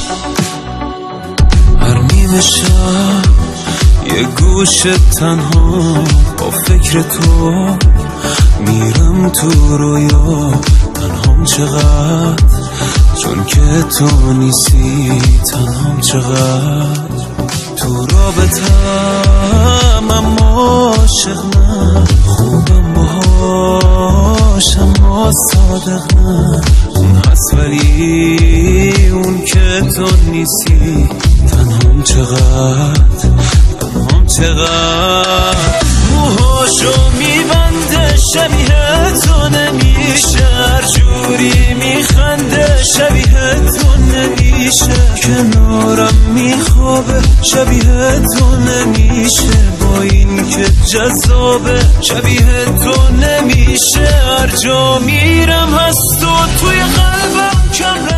هر نیمه شب یه گوشه تنها با فکر تو میرم تو رویا، تنهام چقدر چون که تو نیستی، تنهام چقدر تو رابطم اما عاشق نه، خوبم باهاش اما صادق نه، اون هست ولی اون که تو نیستی، تنهام چقدر تنهام چقدر موهاشو میبنده شبیه تو نمیشه، هر جوری میخنده شبیه تو نمیشه، کنارم میخوابه شبیه تو نمیشه، با این که جذابه شبیه تو نمیشه، هر جا میرم هست و توی قلبم کم